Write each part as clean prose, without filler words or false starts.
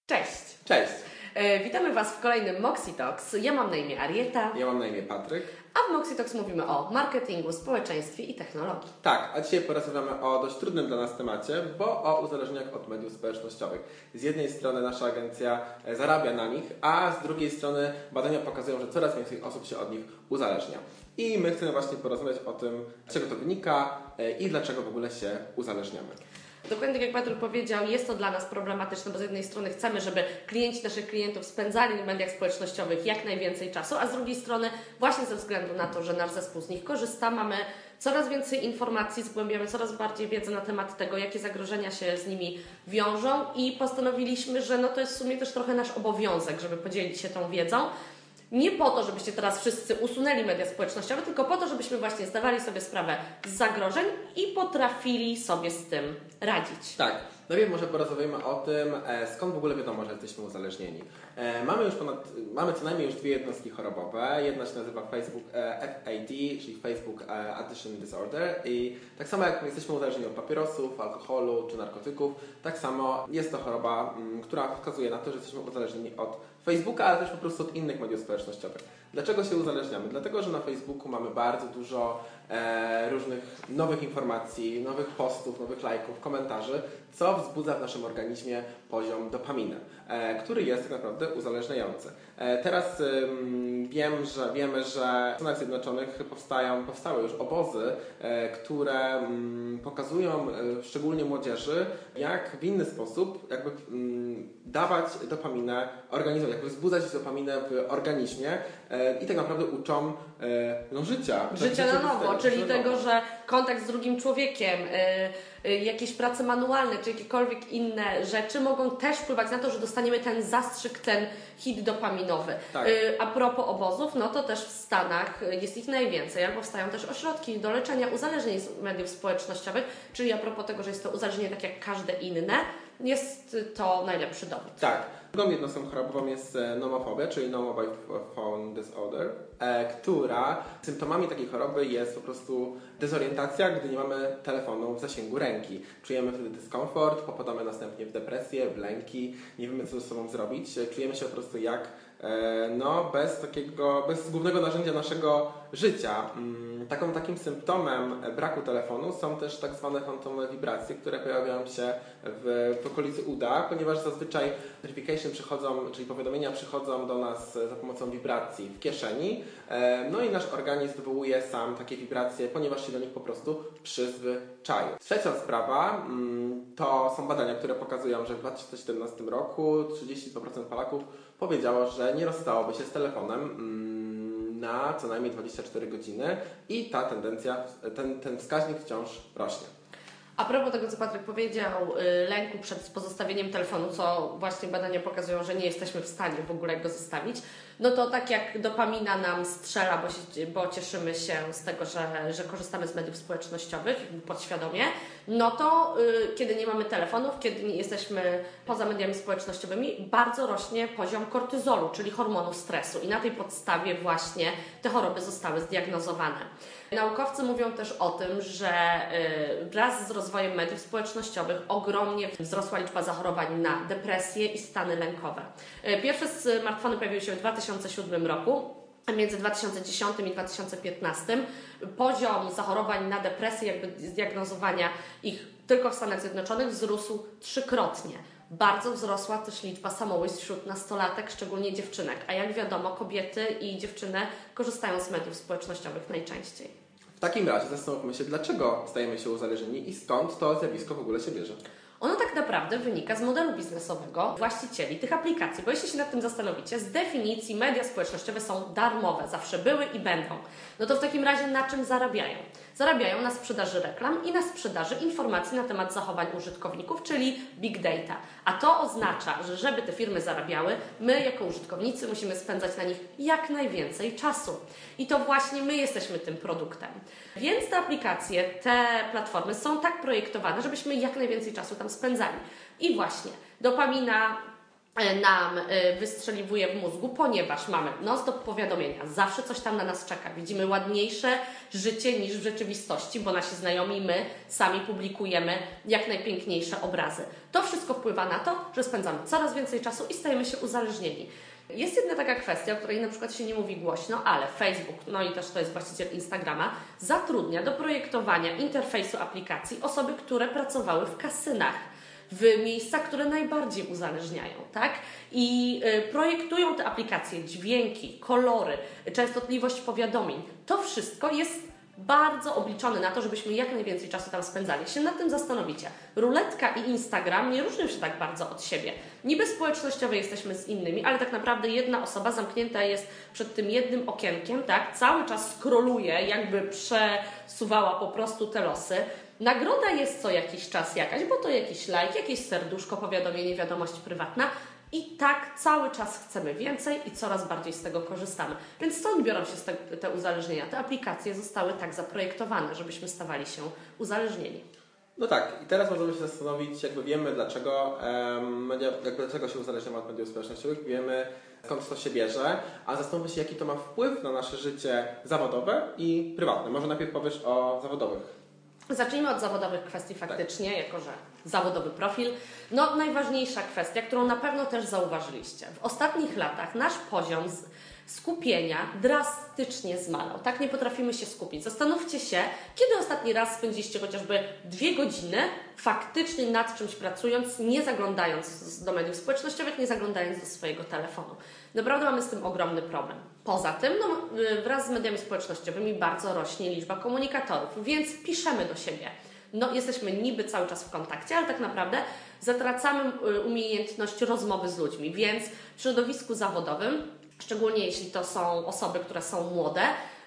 Cześć! Cześć! Witamy Was w kolejnym Moxie Talks. Ja mam na imię Arieta. Ja mam na imię Patryk. A w Moxie Talks mówimy o marketingu, społeczeństwie i technologii. Tak, a dzisiaj porozmawiamy o dość trudnym dla nas temacie, bo o uzależnieniach od mediów społecznościowych. Z jednej strony nasza agencja zarabia na nich, a z drugiej strony badania pokazują, że coraz więcej osób się od nich uzależnia. I my chcemy właśnie porozmawiać o tym, z czego to wynika i dlaczego w ogóle się uzależniamy. Dokładnie tak jak Patryk powiedział, jest to dla nas problematyczne, bo z jednej strony chcemy, żeby klienci naszych klientów spędzali w mediach społecznościowych jak najwięcej czasu, a z drugiej strony właśnie ze względu na to, że nasz zespół z nich korzysta, mamy coraz więcej informacji, zgłębiamy coraz bardziej wiedzę na temat tego, jakie zagrożenia się z nimi wiążą i postanowiliśmy, że to jest w sumie też trochę nasz obowiązek, żeby podzielić się tą wiedzą. Nie po to, żebyście teraz wszyscy usunęli media społecznościowe, tylko po to, żebyśmy właśnie zdawali sobie sprawę z zagrożeń i potrafili sobie z tym radzić. Tak. Najpierw może porozmawiamy o tym, skąd w ogóle wiadomo, że jesteśmy uzależnieni. Mamy co najmniej już dwie jednostki chorobowe. Jedna się nazywa Facebook FAD, czyli Facebook Addiction Disorder. I tak samo jak jesteśmy uzależnieni od papierosów, alkoholu czy narkotyków, tak samo jest to choroba, która wskazuje na to, że jesteśmy uzależnieni od Facebooka, ale też po prostu od innych mediów społecznościowych. Dlaczego się uzależniamy? Dlatego, że na Facebooku mamy bardzo dużo różnych nowych informacji, nowych postów, nowych lajków, komentarzy, co wzbudza w naszym organizmie poziom dopaminy, który jest tak naprawdę uzależniający. Teraz wiemy, że w Stanach Zjednoczonych powstały już obozy, które pokazują szczególnie młodzieży, jak w inny sposób dawać dopaminę organizmowi, jakby wzbudzać dopaminę w organizmie i tak naprawdę uczą życia. Życia na nowo, czyli tego, że kontakt z drugim człowiekiem, jakieś prace manualne, czy jakiekolwiek inne rzeczy mogą też wpływać na to, że dostaniemy ten zastrzyk, ten hit dopaminowy. Tak. A propos obozów, to też w Stanach jest ich najwięcej, albo powstają też ośrodki do leczenia uzależnień z mediów społecznościowych, czyli a propos tego, że jest to uzależnienie tak jak każde inne, jest to najlepszy dowód. Tak. Drugą jednostką chorobową jest nomofobia, czyli No Mobile Phone Disorder, która symptomami takiej choroby jest po prostu dezorientacja, gdy nie mamy telefonu w zasięgu ręki. Czujemy wtedy dyskomfort, popadamy następnie w depresję, w lęki, nie wiemy co ze sobą zrobić, czujemy się po prostu jak bez głównego narzędzia naszego życia. Takim symptomem braku telefonu są też tak zwane fantomowe wibracje, które pojawiają się w okolicy uda, ponieważ zazwyczaj notification czyli powiadomienia przychodzą do nas za pomocą wibracji w kieszeni, i nasz organizm wywołuje sam takie wibracje, ponieważ się do nich po prostu przyzwyczaił. Trzecia sprawa to są badania, które pokazują, że w 2017 roku 32% Polaków powiedziało, że nie rozstałoby się z telefonem na co najmniej 24 godziny i ta tendencja, ten wskaźnik wciąż rośnie. A propos tego, co Patryk powiedział, lęku przed pozostawieniem telefonu, co właśnie badania pokazują, że nie jesteśmy w stanie w ogóle go zostawić, to tak jak dopamina nam strzela, bo cieszymy się z tego, że korzystamy z mediów społecznościowych podświadomie, kiedy nie mamy telefonów, kiedy nie jesteśmy poza mediami społecznościowymi, bardzo rośnie poziom kortyzolu, czyli hormonu stresu i na tej podstawie właśnie te choroby zostały zdiagnozowane. Naukowcy mówią też o tym, że wraz z rozwojem mediów społecznościowych ogromnie wzrosła liczba zachorowań na depresję i stany lękowe. Pierwsze smartfony pojawiły się w 2007 roku. Między 2010 i 2015 poziom zachorowań na depresję, zdiagnozowania ich tylko w Stanach Zjednoczonych wzrósł 3-krotnie. Bardzo wzrosła też liczba samobójstw wśród nastolatek, szczególnie dziewczynek. A jak wiadomo, kobiety i dziewczyny korzystają z mediów społecznościowych najczęściej. W takim razie zastanówmy się, dlaczego stajemy się uzależnieni i skąd to zjawisko w ogóle się bierze. Ono tak naprawdę wynika z modelu biznesowego właścicieli tych aplikacji, bo jeśli się nad tym zastanowicie, z definicji media społecznościowe są darmowe, zawsze były i będą. To w takim razie na czym zarabiają? Zarabiają na sprzedaży reklam i na sprzedaży informacji na temat zachowań użytkowników, czyli big data. A to oznacza, że żeby te firmy zarabiały, my jako użytkownicy musimy spędzać na nich jak najwięcej czasu. I to właśnie my jesteśmy tym produktem. Więc te aplikacje, te platformy są tak projektowane, żebyśmy jak najwięcej czasu tam spędzali. I właśnie dopamina nam wystrzeliwuje w mózgu, ponieważ mamy non-stop powiadomienia, zawsze coś tam na nas czeka. Widzimy ładniejsze życie niż w rzeczywistości, bo nasi znajomi, my sami publikujemy jak najpiękniejsze obrazy. To wszystko wpływa na to, że spędzamy coraz więcej czasu i stajemy się uzależnieni. Jest jedna taka kwestia, o której na przykład się nie mówi głośno, ale Facebook, no i też to jest właściciel Instagrama, zatrudnia do projektowania interfejsu aplikacji osoby, które pracowały w kasynach, w miejscach, które najbardziej uzależniają, tak? I projektują te aplikacje, dźwięki, kolory, częstotliwość powiadomień. To wszystko jest bardzo obliczone na to, żebyśmy jak najwięcej czasu tam spędzali. Jak się nad tym zastanowicie, ruletka i Instagram nie różnią się tak bardzo od siebie. Niby społecznościowe jesteśmy z innymi, ale tak naprawdę jedna osoba zamknięta jest przed tym jednym okienkiem, tak? Cały czas scrolluje, jakby przesuwała po prostu te losy. Nagroda jest co jakiś czas jakaś, bo to jakiś like, jakieś serduszko, powiadomienie, wiadomość prywatna i tak cały czas chcemy więcej i coraz bardziej z tego korzystamy. Więc stąd biorą się te uzależnienia. Te aplikacje zostały tak zaprojektowane, żebyśmy stawali się uzależnieni. No tak, i teraz możemy się zastanowić, jakby wiemy dlaczego, dlaczego się uzależniamy od mediów społecznościowych, wiemy skąd to się bierze, a zastanówmy się, jaki to ma wpływ na nasze życie zawodowe i prywatne. Może najpierw powiesz o zawodowych. Zacznijmy od zawodowych kwestii faktycznie, jako że zawodowy profil. No najważniejsza kwestia, którą na pewno też zauważyliście. W ostatnich latach nasz poziom skupienia drastycznie zmalał. Tak nie potrafimy się skupić. Zastanówcie się, kiedy ostatni raz spędziliście chociażby 2 godziny faktycznie nad czymś pracując, nie zaglądając do mediów społecznościowych, nie zaglądając do swojego telefonu. Naprawdę mamy z tym ogromny problem. Poza tym, wraz z mediami społecznościowymi bardzo rośnie liczba komunikatorów, więc piszemy do siebie. No, jesteśmy niby cały czas w kontakcie, ale tak naprawdę zatracamy umiejętność rozmowy z ludźmi, więc w środowisku zawodowym, szczególnie jeśli to są osoby, które są młode,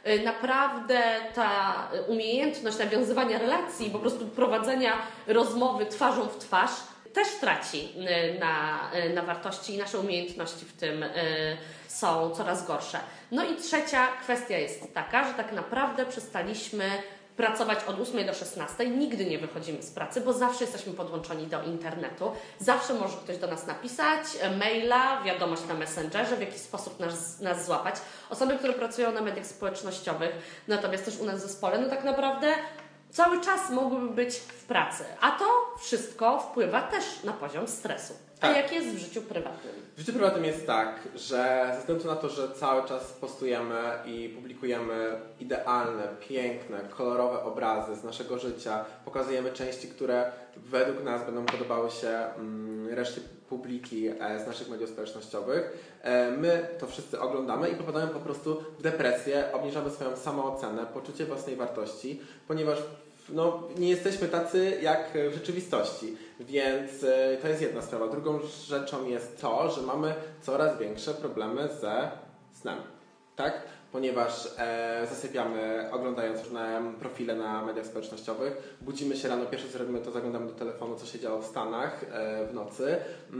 naprawdę ta umiejętność nawiązywania relacji, po prostu prowadzenia rozmowy twarzą w twarz też traci na wartości i nasze umiejętności w tym są coraz gorsze. No i trzecia kwestia jest taka, że tak naprawdę przestaliśmy pracować od 8 do 16, nigdy nie wychodzimy z pracy, bo zawsze jesteśmy podłączoni do internetu, zawsze może ktoś do nas napisać, maila, wiadomość na Messengerze, w jakiś sposób nas złapać. Osoby, które pracują na mediach społecznościowych, natomiast też u nas w zespole, no tak naprawdę cały czas mogłyby być w pracy, a to wszystko wpływa też na poziom stresu. A jak jest w życiu prywatnym? W życiu prywatnym jest tak, że ze względu na to, że cały czas postujemy i publikujemy idealne, piękne, kolorowe obrazy z naszego życia, pokazujemy części, które według nas będą podobały się reszcie publiki z naszych mediów społecznościowych, my to wszyscy oglądamy i popadamy po prostu w depresję, obniżamy swoją samoocenę, poczucie własnej wartości, ponieważ nie jesteśmy tacy jak w rzeczywistości, więc to jest jedna sprawa. Drugą rzeczą jest to, że mamy coraz większe problemy ze snem, tak? Ponieważ zasypiamy oglądając różne profile na mediach społecznościowych, budzimy się rano, pierwsze co robimy to zaglądamy do telefonu, co się działo w Stanach w nocy.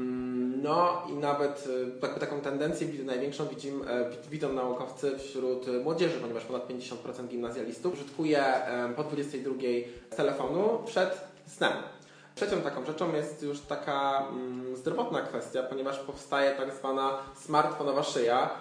No i nawet taką tendencję największą widzą naukowcy wśród młodzieży, ponieważ ponad 50% gimnazjalistów użytkuje po 22 telefonu przed snem. Trzecią taką rzeczą jest już taka zdrowotna kwestia, ponieważ powstaje tak zwana smartfonowa szyja,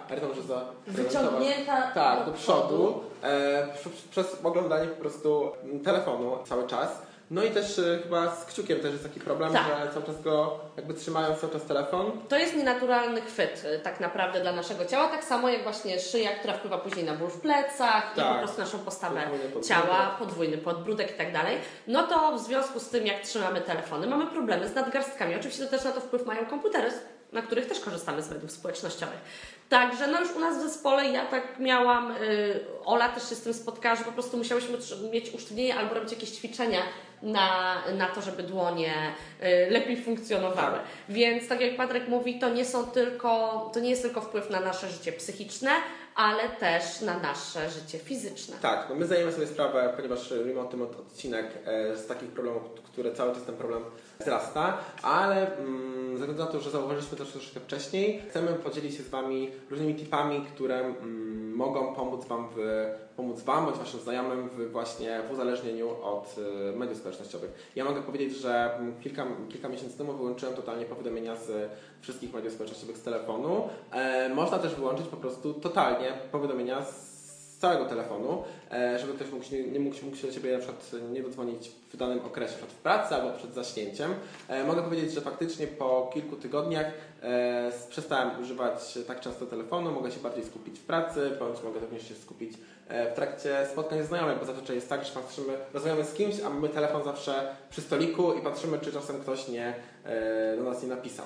wyciągnięta do przodu przez oglądanie po prostu telefonu cały czas. No i też chyba z kciukiem też jest taki problem, że cały czas go trzymając cały czas telefon. To jest nienaturalny chwyt tak naprawdę dla naszego ciała, tak samo jak właśnie szyja, która wpływa później na ból w plecach i po prostu naszą postawę ciała, podwójny podbródek i tak dalej. No to w związku z tym, jak trzymamy telefony, mamy problemy z nadgarstkami. Oczywiście to też na to wpływ mają komputery, na których też korzystamy z mediów społecznościowych. Także już u nas w zespole ja tak miałam, Ola też się z tym spotkała, że po prostu musiałyśmy mieć usztywnienie albo robić jakieś ćwiczenia na to, żeby dłonie lepiej funkcjonowały. Tak. Więc tak jak Patryk mówi, to nie jest tylko wpływ na nasze życie psychiczne, ale też na nasze życie fizyczne. Tak, my zdajemy sobie sprawę, ponieważ robimy o tym odcinek z takich problemów, które cały czas ten problem wzrasta, ale ze względu na to, że zauważyliśmy to troszeczkę wcześniej, chcemy podzielić się z Wami różnymi tipami, które mogą pomóc Wam bądź Waszym znajomym w uzależnieniu od mediów społecznościowych. Ja mogę powiedzieć, że kilka miesięcy temu wyłączyłem totalnie powiadomienia z wszystkich mediów społecznościowych z telefonu. Można też wyłączyć po prostu totalnie powiadomienia z całego telefonu, żeby ktoś mógł się do Ciebie na przykład nie dodzwonić w danym okresie, na przykład w pracy albo przed zaśnięciem. Mogę powiedzieć, że faktycznie po kilku tygodniach przestałem używać tak często telefonu, mogę się bardziej skupić w pracy, bądź mogę również się skupić w trakcie spotkań ze znajomych, bo zazwyczaj jest tak, że rozmawiamy z kimś, a mamy telefon zawsze przy stoliku i patrzymy, czy czasem ktoś do nas nie napisał.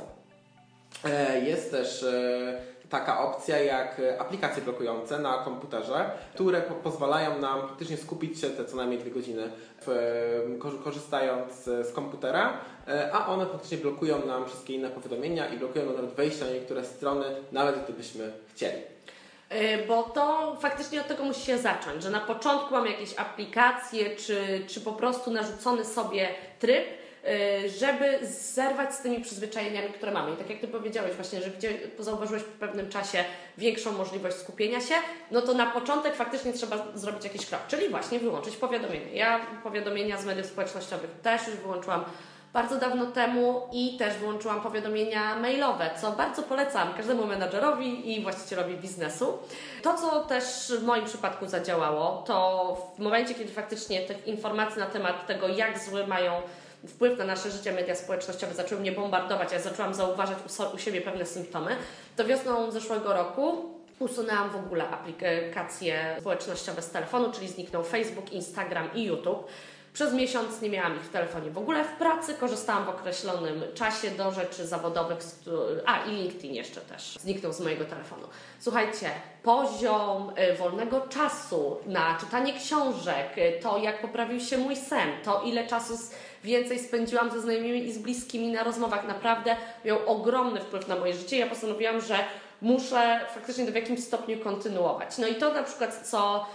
Jest też taka opcja jak aplikacje blokujące na komputerze, które pozwalają nam faktycznie skupić się te co najmniej 2 godziny korzystając z komputera, a one faktycznie blokują nam wszystkie inne powiadomienia i blokują nam nawet wejście na niektóre strony, nawet gdybyśmy chcieli. Bo to faktycznie od tego musi się zacząć, że na początku mamy jakieś aplikacje, czy po prostu narzucony sobie tryb, żeby zerwać z tymi przyzwyczajeniami, które mamy. I tak jak Ty powiedziałeś właśnie, że zauważyłeś po pewnym czasie większą możliwość skupienia się, no to na początek faktycznie trzeba zrobić jakiś krok, czyli właśnie wyłączyć powiadomienia. Ja powiadomienia z mediów społecznościowych też już wyłączyłam bardzo dawno temu i też wyłączyłam powiadomienia mailowe, co bardzo polecam każdemu menadżerowi i właścicielowi biznesu. To, co też w moim przypadku zadziałało, to w momencie, kiedy faktycznie tych informacji na temat tego, jak zły mają wpływ na nasze życie media społecznościowe zaczęły mnie bombardować, ja zaczęłam zauważać u siebie pewne symptomy, to wiosną zeszłego roku usunęłam w ogóle aplikacje społecznościowe z telefonu, czyli zniknął Facebook, Instagram i YouTube. Przez miesiąc nie miałam ich w telefonie w ogóle. W pracy korzystałam w określonym czasie do rzeczy zawodowych, i LinkedIn jeszcze też zniknął z mojego telefonu. Słuchajcie, poziom wolnego czasu na czytanie książek, to jak poprawił się mój sen, to ile czasu więcej spędziłam ze znajomymi i z bliskimi na rozmowach, naprawdę miał ogromny wpływ na moje życie. Ja postanowiłam, że muszę faktycznie to w jakimś stopniu kontynuować. No i to na przykład,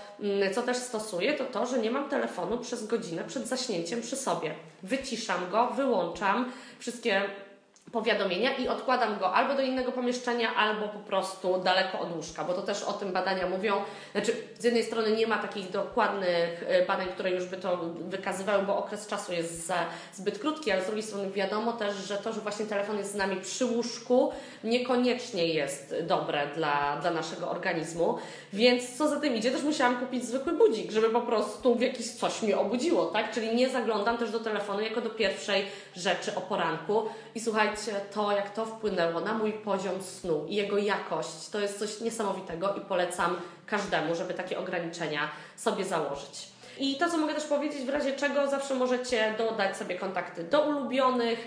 co też stosuję, to, że nie mam telefonu przez godzinę przed zaśnięciem przy sobie. Wyciszam go, wyłączam wszystkie powiadomienia i odkładam go albo do innego pomieszczenia, albo po prostu daleko od łóżka, bo to też o tym badania mówią. Znaczy, z jednej strony nie ma takich dokładnych badań, które już by to wykazywały, bo okres czasu jest zbyt krótki, ale z drugiej strony wiadomo też, że to, że właśnie telefon jest z nami przy łóżku, niekoniecznie jest dobre dla naszego organizmu, więc co za tym idzie, też musiałam kupić zwykły budzik, żeby po prostu coś mnie obudziło, tak? Czyli nie zaglądam też do telefonu jako do pierwszej rzeczy o poranku i słuchajcie, to jak to wpłynęło na mój poziom snu i jego jakość, to jest coś niesamowitego i polecam każdemu, żeby takie ograniczenia sobie założyć. I to, co mogę też powiedzieć, w razie czego zawsze możecie dodać sobie kontakty do ulubionych,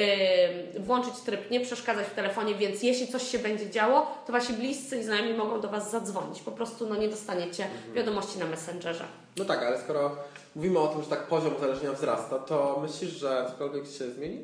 włączyć tryb nie przeszkadzać w telefonie, więc jeśli coś się będzie działo, to Wasi bliscy i znajomi mogą do Was zadzwonić. Po prostu nie dostaniecie wiadomości na Messengerze. No tak, ale skoro mówimy o tym, że tak poziom uzależnienia wzrasta, to myślisz, że cokolwiek się zmieni?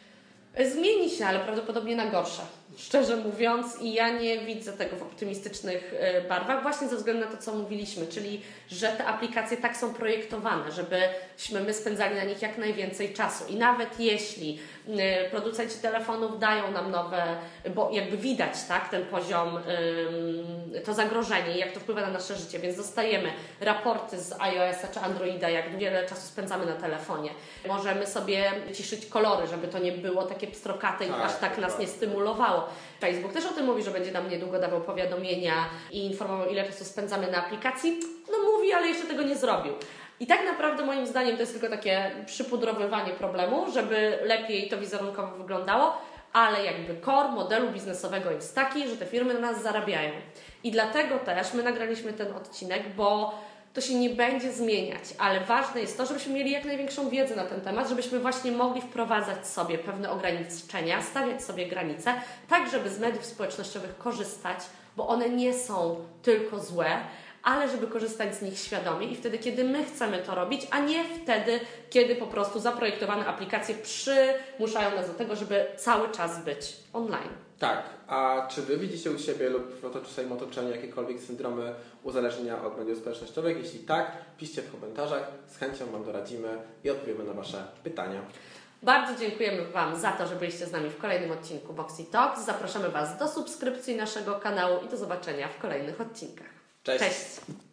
Zmieni się, ale prawdopodobnie na gorsze, szczerze mówiąc, i ja nie widzę tego w optymistycznych barwach, właśnie ze względu na to, co mówiliśmy, czyli że te aplikacje tak są projektowane, żebyśmy my spędzali na nich jak najwięcej czasu i nawet jeśli producenci telefonów dają nam nowe, bo jakby widać, tak, ten poziom, to zagrożenie, jak to wpływa na nasze życie, więc dostajemy raporty z iOS-a czy Androida, jak wiele czasu spędzamy na telefonie. Możemy sobie ciszyć kolory, żeby to nie było takie pstrokate i aż tak nas nie stymulowało. Facebook też o tym mówi, że będzie nam niedługo dawał powiadomienia i informował, ile czasu spędzamy na aplikacji. No mówi, ale jeszcze tego nie zrobił. I tak naprawdę moim zdaniem to jest tylko takie przypudrowywanie problemu, żeby lepiej to wizerunkowo wyglądało, ale jakby core modelu biznesowego jest taki, że te firmy na nas zarabiają. I dlatego też my nagraliśmy ten odcinek, bo to się nie będzie zmieniać, ale ważne jest to, żebyśmy mieli jak największą wiedzę na ten temat, żebyśmy właśnie mogli wprowadzać sobie pewne ograniczenia, stawiać sobie granice, tak żeby z mediów społecznościowych korzystać, bo one nie są tylko złe, ale żeby korzystać z nich świadomie i wtedy, kiedy my chcemy to robić, a nie wtedy, kiedy po prostu zaprojektowane aplikacje przymuszają nas do tego, żeby cały czas być online. Tak, a czy Wy widzicie u siebie lub w swoim otoczeniu jakiekolwiek syndromy uzależnienia od mediów społecznościowych? Jeśli tak, piszcie w komentarzach, z chęcią Wam doradzimy i odpowiemy na Wasze pytania. Bardzo dziękujemy Wam za to, że byliście z nami w kolejnym odcinku Boxy Talks. Zapraszamy Was do subskrypcji naszego kanału i do zobaczenia w kolejnych odcinkach. Cześć. Cześć.